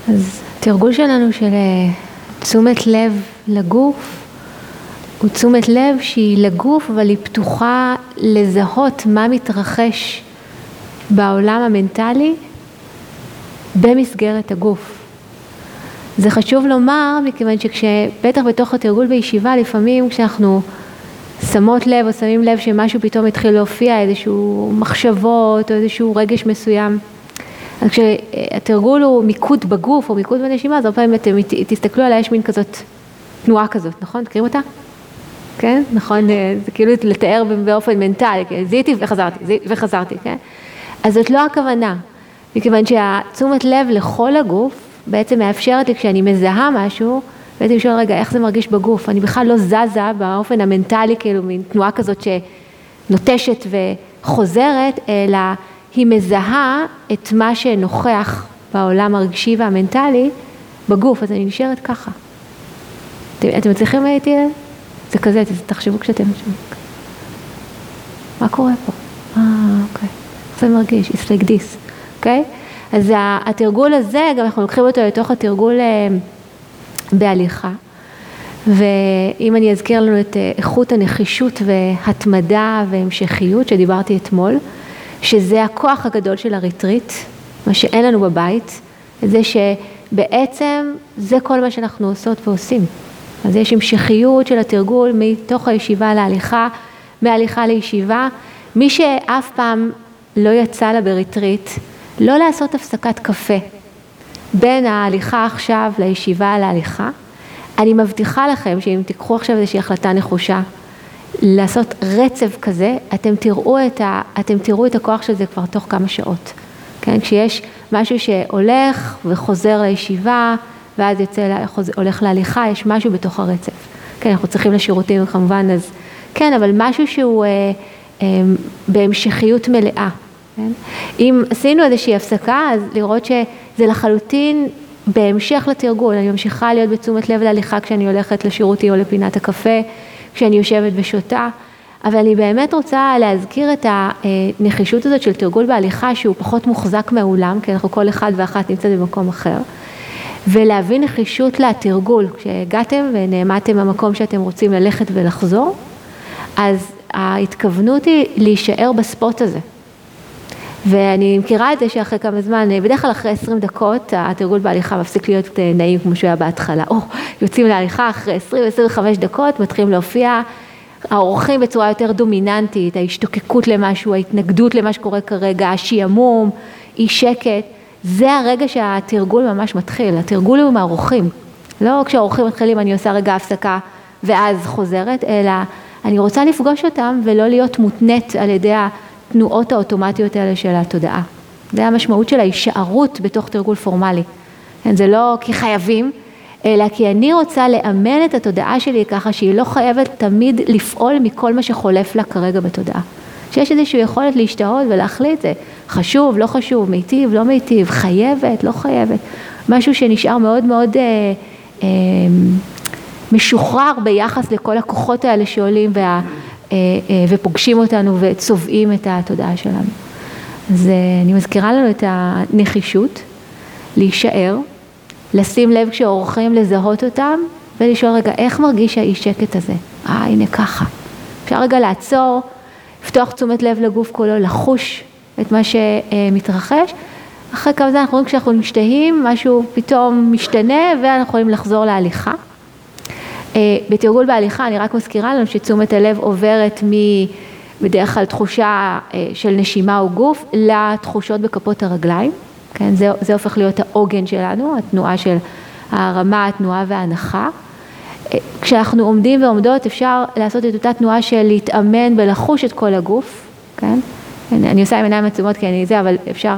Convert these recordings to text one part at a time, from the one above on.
אז התרגול שלנו של תשומת לב לגוף, הוא תשומת לב שהיא לגוף, אבל היא פתוחה לזהות מה מתרחש בעולם המנטלי במסגרת הגוף. זה חשוב לומר, מכיוון בטח בתוך התרגול בישיבה, לפעמים כשאנחנו שמות לב או שמים לב שמשהו פתאום התחיל להופיע, איזשהו מחשבות או איזשהו רגש מסוים. אז כשהתרגול הוא מיקוד בגוף או מיקוד בנשימה, אז הרבה פעמים אתם תסתכלו עליה, יש מין כזאת, תנועה כזאת, נכון? תקריאו אותה? כן? נכון? זה כאילו לתאר באופן מנטלי, זיהיתי וחזרתי, כן? אז זאת לא הכוונה, מכיוון שהתשומת לב לכל הגוף בעצם מאפשרת לי כשאני מזהה משהו, בעצם לשאול רגע איך זה מרגיש בגוף, אני בכלל לא זזה באופן המנטלי, כאילו מין תנועה כזאת שנוטשת וחוזרת, אלא היא מזהה את מה שנוכח בעולם הרגשי והמנטלי בגוף, אז אני נשארת ככה. אתם מצליחים איתי? זה כזה, תחשבו כשאתם משהו. מה קורה פה? אוקיי. איך זה מרגיש? It's like this. אוקיי? אז התרגול הזה, גם אנחנו לוקחים אותו לתוך התרגול בהליכה. ואם אני אזכיר לנו את איכות הנחישות והתמדה והמשכיות שדיברתי אתמול, שזה הכוח הגדול של הריטריט, מה שאין לנו בבית, זה שבעצם זה כל מה שאנחנו עושות ועושים. אז יש המשכיות של התרגול מתוך הישיבה להליכה, מהליכה לישיבה. מי שאף פעם לא יצא לה בריטריט, לא לעשות הפסקת קפה בין ההליכה עכשיו לישיבה להליכה. אני מבטיחה לכם שאם תיקחו עכשיו איזושהי החלטה נחושה, לעשות רצף כזה, אתם תראו את הכוח של זה כבר תוך כמה שעות. כן? כשיש משהו שהולך וחוזר לישיבה, ואז הולך להליכה, יש משהו בתוך הרצף. כן, אנחנו צריכים לשירותים כמובן, אז כן, אבל משהו שהוא בהמשכיות מלאה. כן? אם עשינו איזושהי הפסקה, אז לראות שזה לחלוטין בהמשך לתרגול. אני ממשיכה להיות בתשומת לב להליכה כשאני הולכת לשירותי או לפינת הקפה, כשאני יושבת ושותה, אבל אני באמת רוצה להזכיר את הנחישות הזאת של תרגול בהליכה, שהוא פחות מוחזק מהאולם, כי אנחנו כל אחד ואחת נמצאת במקום אחר, ולהביא נחישות לתרגול. כשהגעתם ונעמדתם במקום שאתם רוצים ללכת ולחזור, אז ההתכוונות היא להישאר בספוט הזה. ואני מכירה את זה שאחרי כמה זמן, בדרך כלל אחרי 20 דקות, התרגול בהליכה מפסיק להיות נעים כמו שהוא היה בהתחלה. יוצאים להליכה אחרי 20-25 דקות, מתחילים להופיע האורחים בצורה יותר דומיננטית, ההשתוקקות למשהו, ההתנגדות למה שקורה כרגע, השעמום, אי שקט. זה הרגע שהתרגול ממש מתחיל. התרגול הוא עם האורחים. לא כשהאורחים מתחילים אני עושה רגע הפסקה ואז חוזרת, אלא אני רוצה לפגוש אותם ולא להיות מותנית על ידי התנועות האוטומטיות האלה של התודעה. זה המשמעות של ההישארות בתוך תרגול פורמלי. זה לא כי חייבים, אלא כי אני רוצה לאמן את התודעה שלי ככה שהיא לא חייבת תמיד לפעול מכל מה שחולף לה כרגע בתודעה. שיש איזושהי יכולת להשתהות ולהחליט זה חשוב, לא חשוב, מיטיב, לא מיטיב, חייבת, לא חייבת. משהו שנשאר מאוד מאוד משוחרר ביחס לכל הכוחות האלה שעולים ופוגשים אותנו וצובעים את התודעה שלנו. אז אני מזכירה לנו את הנחישות, להישאר, לשים לב כשאורחים לזהות אותם, ולשאול רגע איך מרגיש האי שקט הזה? הנה ככה. אפשר רגע לעצור, לפתוח תשומת לב לגוף כולו, לחוש את מה שמתרחש. אחרי כמה זמן אנחנו רואים כשאנחנו משתהים, משהו פתאום משתנה, ואנחנו יכולים לחזור להליכה. בתרגול בהליכה אני רק מזכירה לנו שתשומת הלב עוברת בדרך כלל תחושה של נשימה או גוף לתחושות בכפות הרגליים. כן, זה הופך להיות העוגן שלנו, התנועה של הרמה, התנועה וההנחה. כשאנחנו עומדים ועומדות אפשר לעשות את אותה תנועה של להתאמן ולחוש את כל הגוף. כן? אני עושה עם עיניים עצומות כי אני זה, אבל אפשר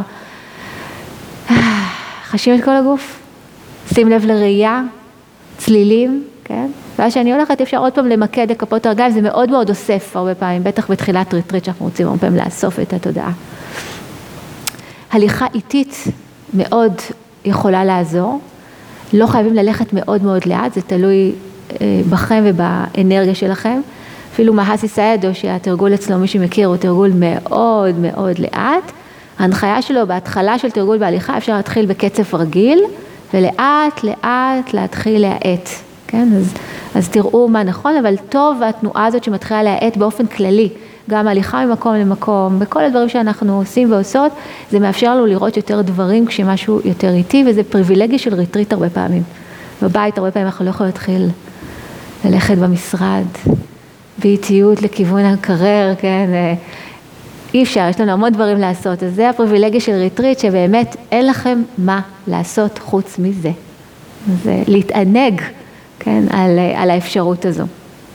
חשים את כל הגוף, שים לב לראייה, צלילים, כן? ואז שאני הולכת אפשר עוד פעם למקד לכפות הרגליים, זה מאוד מאוד אוסף הרבה פעמים, בטח בתחילת ריטריט שאנחנו רוצים הרבה פעמים לאסוף את התודעה. הליכה איטית מאוד יכולה לעזור, לא חייבים ללכת מאוד מאוד לאט, זה תלוי בכם ובאנרגיה שלכם. אפילו מהסי סיידו שהתרגול אצלו מי שמכיר הוא תרגול מאוד מאוד לאט, ההנחיה שלו בהתחלה של תרגול בהליכה אפשר להתחיל בקצב רגיל, ולאט לאט להתחיל להאט, כן? אז תראו מה נכון, אבל טוב התנועה הזאת שמתחילה להאט באופן כללי, גם הליכה ממקום למקום, בכל הדברים שאנחנו עושים ועושות, זה מאפשר לנו לראות יותר דברים כשמשהו יותר איטי, וזה פריבילגיה של ריטריט הרבה פעמים. בבית הרבה פעמים אנחנו לא יכולים להתחיל ללכת במשרד, באיטיות לכיוון הקרר, כן? אי אפשר, יש לנו המון דברים לעשות, אז זה הפריבילגיה של ריטריט, שבאמת אין לכם מה לעשות חוץ מזה. זה להתענג, כן, על האפשרות הזו.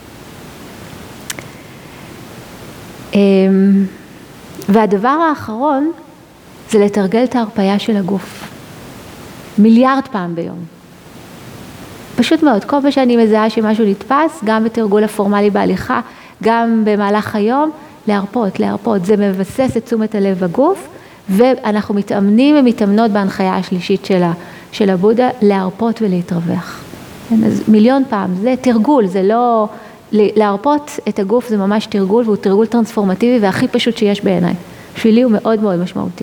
והדבר האחרון, זה לתרגל את ההרפאיה של הגוף. מיליארד פעם ביום. פשוט מאוד, כל פעם שאני מזהה שמשהו נתפס, גם בתרגול הפורמלי בהליכה, גם במהלך היום, להרפות. זה מבסס את תשומת הלב בגוף, ואנחנו מתאמנים ומתאמנות בהנחיה השלישית של הבודה, להרפות ולהתרווח. אז מיליון פעם, זה תרגול, זה לא... להרפות את הגוף זה ממש תרגול, והוא תרגול טרנספורמטיבי והכי פשוט שיש בעיניי. בשבילי הוא מאוד מאוד משמעותי.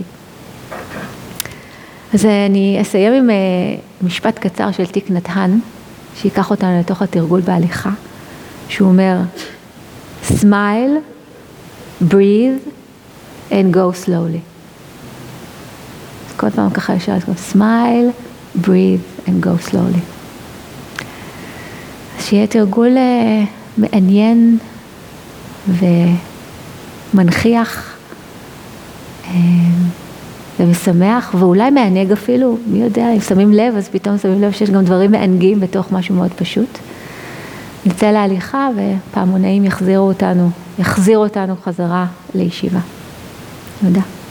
אז אני אסיים עם משפט קצר של תיק נתן, שיקח אותנו לתוך התרגול בהליכה, שהוא אומר, smile, breathe and go slowly. כל פעם ככה ישר, smile, breathe and go slowly. אז שיהיה תרגול מעניין ומנחיח ומשמח, ואולי מענג אפילו, מי יודע, אם שמים לב, אז פתאום שמים לב שיש גם דברים מענגים בתוך משהו מאוד פשוט. נצא להליכה ופעמונאים יחזירו אותנו חזרה לישיבה. תודה.